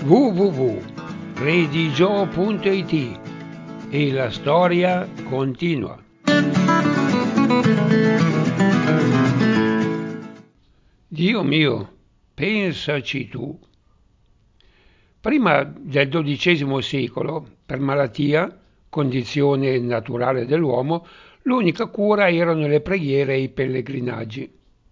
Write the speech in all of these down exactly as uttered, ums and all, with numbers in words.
w w w punto redigio punto it e la storia continua. Dio mio, pensaci tu. Prima del dodicesimo secolo, per malattia, condizione naturale dell'uomo, l'unica cura erano le preghiere e i pellegrinaggi.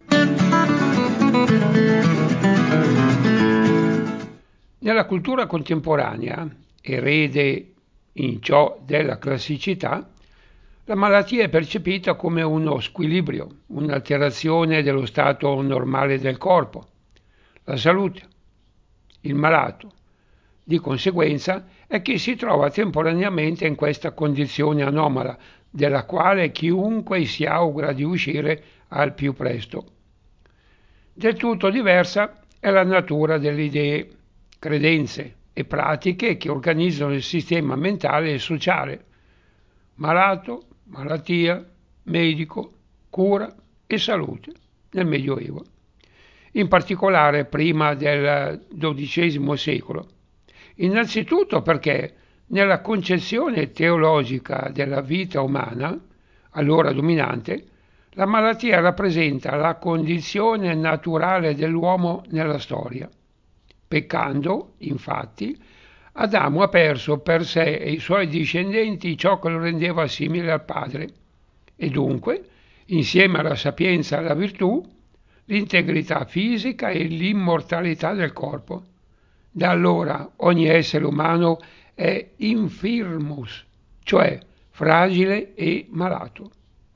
Nella cultura contemporanea, erede in ciò della classicità, la malattia è percepita come uno squilibrio, un'alterazione dello stato normale del corpo. La salute, il malato, di conseguenza, è chi si trova temporaneamente in questa condizione anomala, dalla quale chiunque si augura di uscire al più presto. Del tutto diversa è la natura delle idee, credenze e pratiche che organizzano il sistema mentale e sociale. Malato, malattia, medico, cura e salute nel Medioevo. In particolare prima del dodicesimo secolo. Innanzitutto perché nella concezione teologica della vita umana, allora dominante, la malattia rappresenta la condizione naturale dell'uomo nella storia. Peccando, infatti, Adamo ha perso per sé e i suoi discendenti ciò che lo rendeva simile al padre e dunque, insieme alla sapienza e alla virtù, l'integrità fisica e l'immortalità del corpo. Da allora ogni essere umano è infirmus, cioè fragile e malato.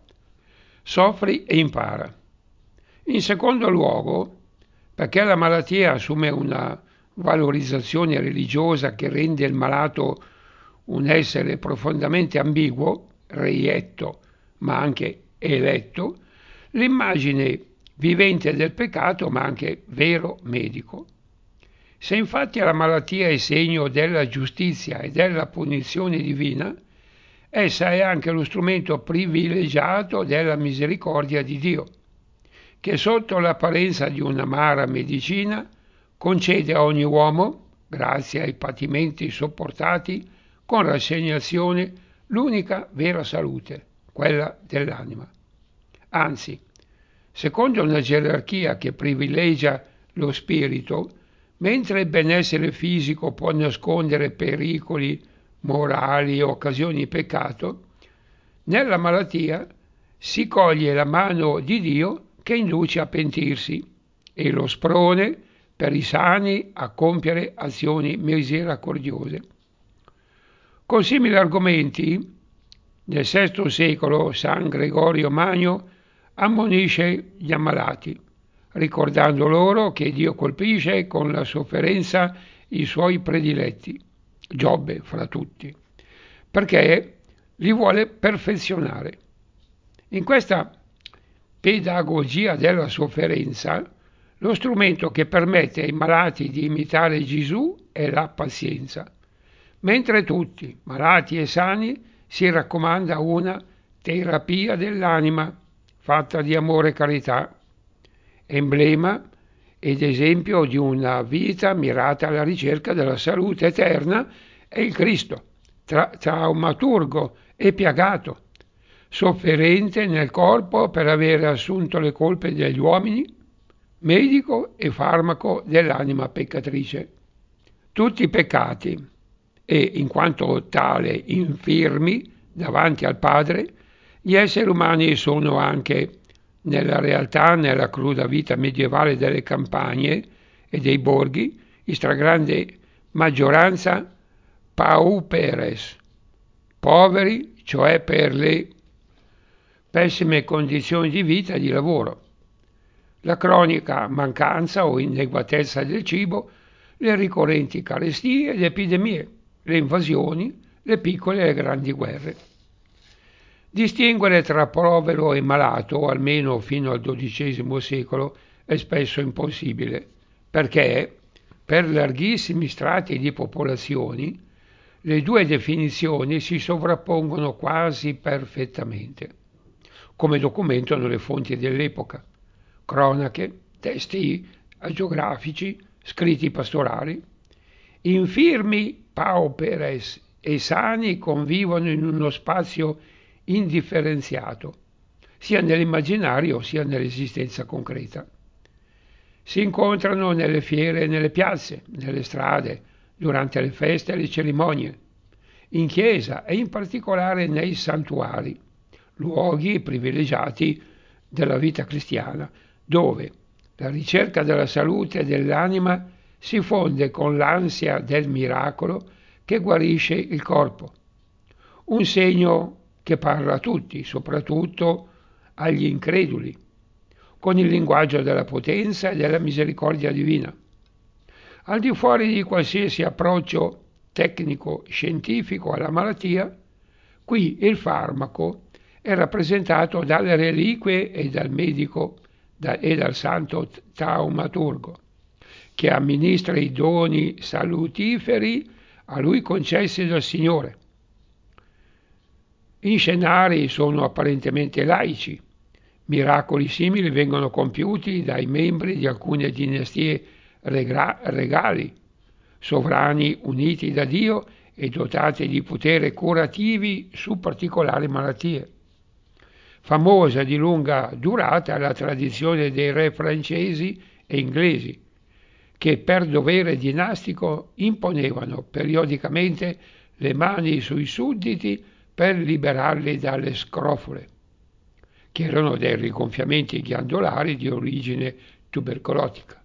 Soffri e impara. In secondo luogo, perché la malattia assume una valorizzazione religiosa che rende il malato un essere profondamente ambiguo, reietto, ma anche eletto, l'immagine vivente del peccato, ma anche vero medico. Se infatti la malattia è segno della giustizia e della punizione divina, essa è anche lo strumento privilegiato della misericordia di Dio, che sotto l'apparenza di un'amara medicina concede a ogni uomo, grazie ai patimenti sopportati, con rassegnazione, l'unica vera salute, quella dell'anima. Anzi, secondo una gerarchia che privilegia lo spirito, mentre il benessere fisico può nascondere pericoli morali e occasioni di peccato, nella malattia si coglie la mano di Dio che induce a pentirsi e lo sprone per i sani a compiere azioni misericordiose. Con simili argomenti, nel sesto secolo San Gregorio Magno ammonisce gli ammalati, ricordando loro che Dio colpisce con la sofferenza i suoi prediletti, Giobbe fra tutti, perché li vuole perfezionare. In questa pedagogia della sofferenza, lo strumento che permette ai malati di imitare Gesù è la pazienza, mentre tutti, malati e sani, si raccomanda una terapia dell'anima fatta di amore e carità, emblema ed esempio di una vita mirata alla ricerca della salute eterna è il Cristo, tra- traumaturgo e piagato, sofferente nel corpo per avere assunto le colpe degli uomini, medico e farmaco dell'anima peccatrice. Tutti peccati e, in quanto tale, infirmi davanti al Padre, gli esseri umani sono anche, nella realtà, nella cruda vita medievale delle campagne e dei borghi, in stragrande maggioranza pauperes, poveri, cioè per le pessime condizioni di vita e di lavoro, la cronica mancanza o inadeguatezza del cibo, le ricorrenti carestie ed epidemie, le invasioni, le piccole e le grandi guerre. Distinguere tra povero e malato, almeno fino al dodicesimo secolo, è spesso impossibile, perché per larghissimi strati di popolazioni le due definizioni si sovrappongono quasi perfettamente, come documentano le fonti dell'epoca, cronache, testi agiografici, scritti pastorali, Infirmi, pauperes e sani convivono in uno spazio indifferenziato, sia nell'immaginario sia nell'esistenza concreta. Si incontrano nelle fiere e nelle piazze, nelle strade, durante le feste e le cerimonie, in chiesa e in particolare nei santuari, luoghi privilegiati della vita cristiana, dove la ricerca della salute dell'anima si fonde con l'ansia del miracolo che guarisce il corpo. Un segno che parla a tutti, soprattutto agli increduli, con il linguaggio della potenza e della misericordia divina. Al di fuori di qualsiasi approccio tecnico-scientifico alla malattia, qui il farmaco è rappresentato dalle reliquie e dal medico e dal santo taumaturgo, che amministra i doni salutiferi a lui concessi dal Signore. Gli scenari sono apparentemente laici. Miracoli simili vengono compiuti dai membri di alcune dinastie regali, sovrani uniti da Dio e dotati di potere curativi su particolari malattie. Famosa di lunga durata è la tradizione dei re francesi e inglesi, che per dovere dinastico imponevano periodicamente le mani sui sudditi per liberarli dalle scrofule, che erano dei rigonfiamenti ghiandolari di origine tubercolotica.